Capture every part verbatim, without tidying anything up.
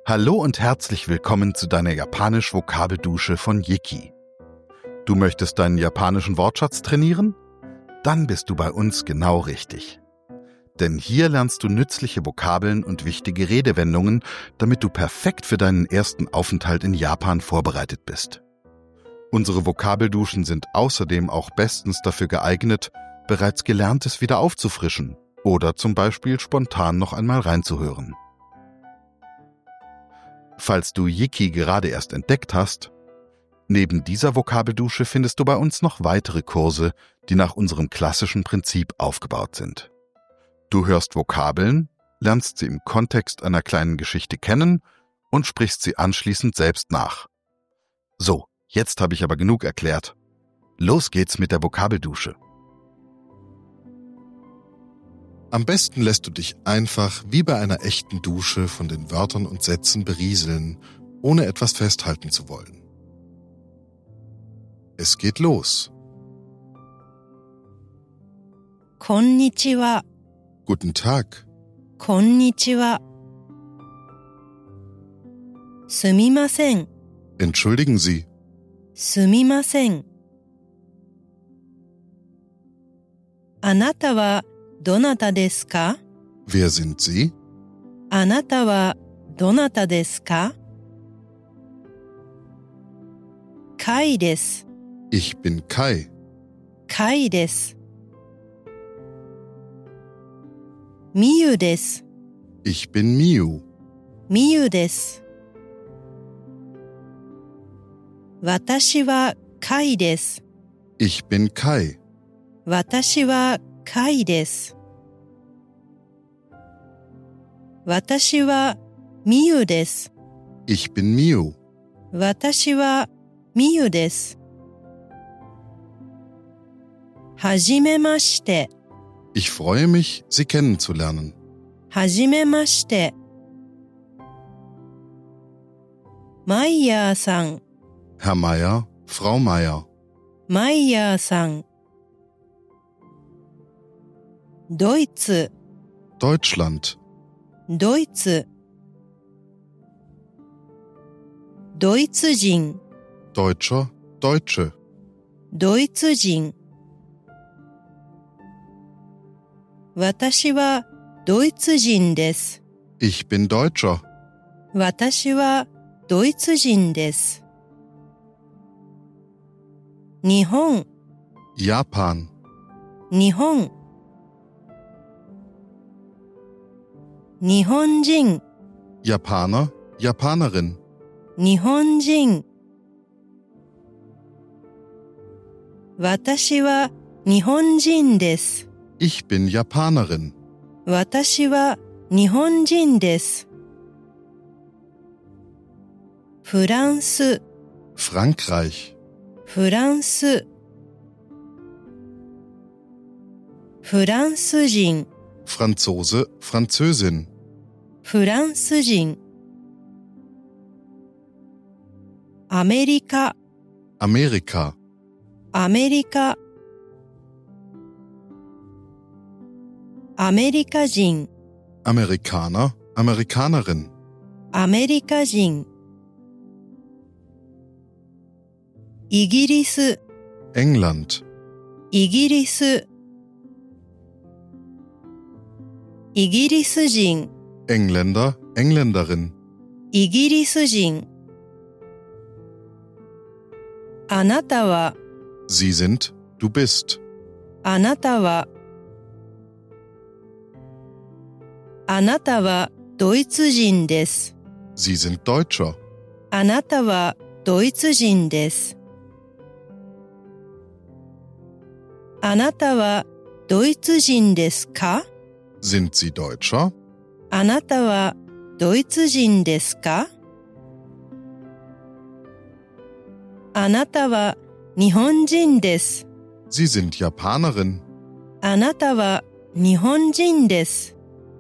Hallo und herzlich willkommen zu deiner Japanisch-Vokabeldusche von Yiki. Du möchtest deinen japanischen Wortschatz trainieren? Dann bist du bei uns genau richtig. Denn hier lernst du nützliche Vokabeln und wichtige Redewendungen, damit du perfekt für deinen ersten Aufenthalt in Japan vorbereitet bist. Unsere Vokabelduschen sind außerdem auch bestens dafür geeignet, bereits Gelerntes wieder aufzufrischen oder zum Beispiel spontan noch einmal reinzuhören. Falls du Yiki gerade erst entdeckt hast, neben dieser Vokabeldusche findest du bei uns noch weitere Kurse, die nach unserem klassischen Prinzip aufgebaut sind. Du hörst Vokabeln, lernst sie im Kontext einer kleinen Geschichte kennen und sprichst sie anschließend selbst nach. So, jetzt habe ich aber genug erklärt. Los geht's mit der Vokabeldusche. Am besten lässt du dich einfach wie bei einer echten Dusche von den Wörtern und Sätzen berieseln, ohne etwas festhalten zu wollen. Es geht los. Konnichiwa. Guten Tag. Konnichiwa. Sumimasen. Entschuldigen Sie. Sumimasen. Anata wa donata desu ka? Wer sind Sie? Anata wa donata desu ka? Kai desu. Ich bin Kai. Kai desu. Miyu desu. Ich bin Miu. Miyu desu. Watashi wa Kai desu. Ich bin Kai. Watashi wa Kai desu. Watashi wa Miyu desu. Ich bin Miu. Watashi wa Miyu desu. Hajimemashite. Ich freue mich, Sie kennenzulernen. Hajimemashite. Meier-san. Herr Meier, Frau Meier. Meier-san. Deutsch. Deutschland. Deutsch. Deutschjin. Deutscher, Deutsche. Deutschjin. Watashi wa Deutschjin desu. Ich bin Deutscher. Watashi wa Deutschjin desu. Nihon. Japan. Nihon. Nihonjin. Japaner, Japanerin. Nihonjin. Watashi wa Nihonjin desu. Ich bin Japanerin. Watashi wa Nihonjin desu. Franz. Frankreich. Franz. Franzjin. Franzose, Französin. Franzjin. Amerika. Amerika. Amerika. Amerikajin. Amerikaner, Amerikanerin. Amerikajin. イギリス。 England. イギリス。イギリス人。 Engländer, Engländerin. イギリス人。あなたは。 Sie sind, du bist. あなたは。あなたはドイツ人です。 Sie sind Deutscher. あなたはドイツ人です。あなたはドイツ人ですか？ Sind Sie Deutscher? あなたはドイツ人ですか？あなたは日本人です。 Sie sind Japanerin. あなたは日本人です。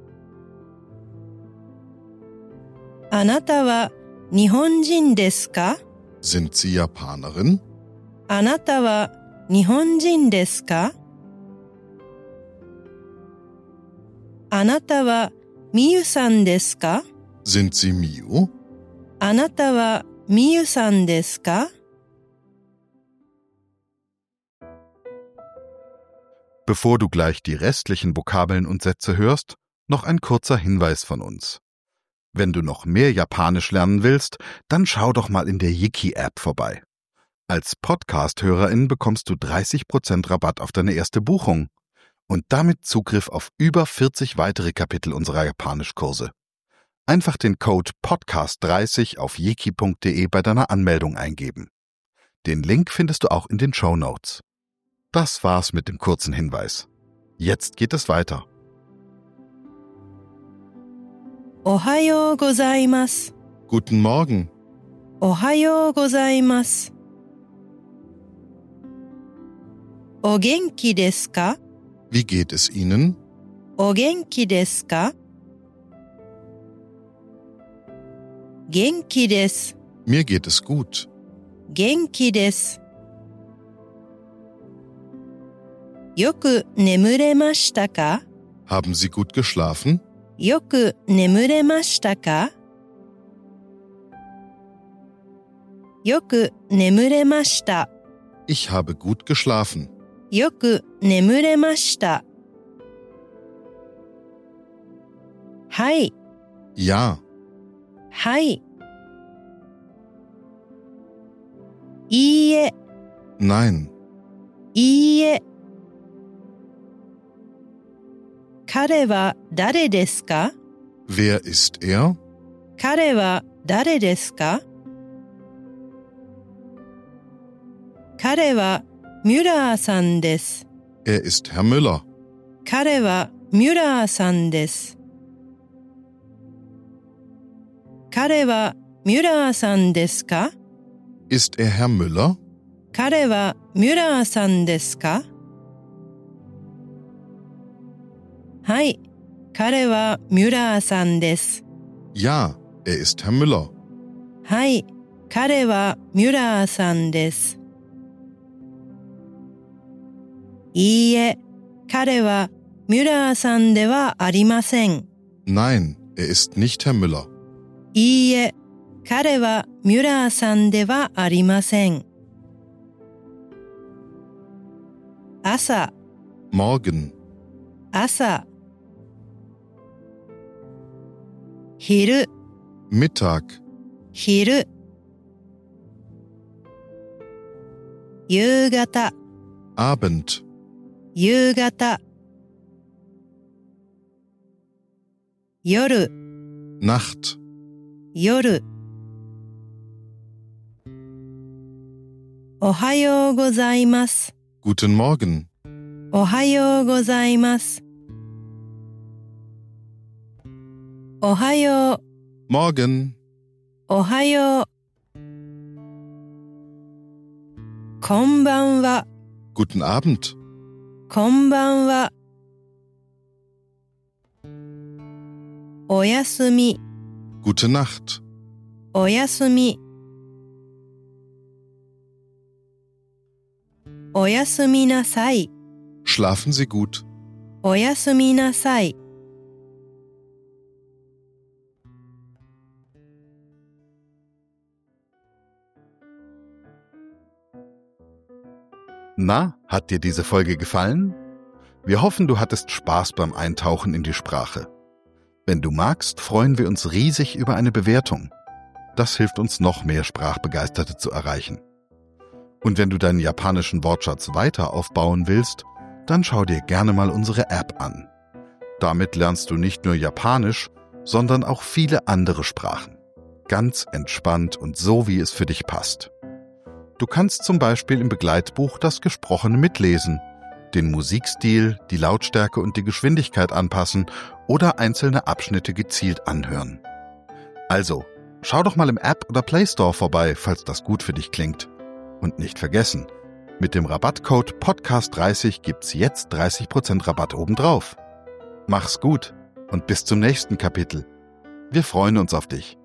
あなたは日本人ですか？ Sind Sie Japanerin? あなたは日本人ですか？あなたはみゆさんですか？ Sind Sie Miu? あなたはみゆさんですか? Bevor du gleich die restlichen Vokabeln und Sätze hörst, noch ein kurzer Hinweis von uns. Wenn du noch mehr Japanisch lernen willst, dann schau doch mal in der Yiki-App vorbei. Als Podcast-Hörerin bekommst du dreißig Prozent Rabatt auf deine erste Buchung und damit Zugriff auf über vierzig weitere Kapitel unserer Japanischkurse. Einfach den Code Podcast dreißig auf yiki punkt de bei deiner Anmeldung eingeben. Den Link findest du auch in den Shownotes. Das war's mit dem kurzen Hinweis. Jetzt geht es weiter. おはようございます。 Guten Morgen. おはようございます。お元気ですか? Wie geht es Ihnen? お元気ですか? 元気です。 Mir geht es gut. 元気です。よく眠れましたか? Haben Sie gut geschlafen? よく眠れましたか? よく眠れました。 Ich habe gut geschlafen. よく眠れました。はい。 Ja. はい。いいえ。 Nein. いいえ。彼は誰ですか? Wer ist er? 彼は誰ですか? 彼はミュラーさんです。 Er ist Herr Müller. 彼はミュラーさんです。彼はミュラーさんですか? Ist er Herr Müller? 彼はミュラーさんですか? はい、彼はミュラーさんです。 Ja, er ist Herr Müller. はい、彼はミュラーさんです。いいえ、彼はミュラーさんではありません。 Nein, er ist nicht Herr Müller. いいえ、彼はミュラーさんではありません。朝、 Morgen. 朝。昼、 Mittag. 昼。夕方、 Abend. 夕方。夜、 Nacht. 夜。おはようございます。 Guten Morgen. おはようございます。おはよう。 Morgen. おはよう。こんばんは。 Guten Abend. こんばんは。おやすみ。 Gute Nacht. おやすみ。おやすみなさい。 Schlafen Sie gut. おやすみなさい。 Na, hat dir diese Folge gefallen? Wir hoffen, du hattest Spaß beim Eintauchen in die Sprache. Wenn du magst, freuen wir uns riesig über eine Bewertung. Das hilft uns, noch mehr Sprachbegeisterte zu erreichen. Und wenn du deinen japanischen Wortschatz weiter aufbauen willst, dann schau dir gerne mal unsere App an. Damit lernst du nicht nur Japanisch, sondern auch viele andere Sprachen. Ganz entspannt und so, wie es für dich passt. Du kannst zum Beispiel im Begleitbuch das Gesprochene mitlesen, den Musikstil, die Lautstärke und die Geschwindigkeit anpassen oder einzelne Abschnitte gezielt anhören. Also, schau doch mal im App oder Play Store vorbei, falls das gut für dich klingt. Und nicht vergessen, mit dem Rabattcode Podcast dreißig gibt's jetzt dreißig Prozent Rabatt obendrauf. Mach's gut und bis zum nächsten Kapitel. Wir freuen uns auf dich.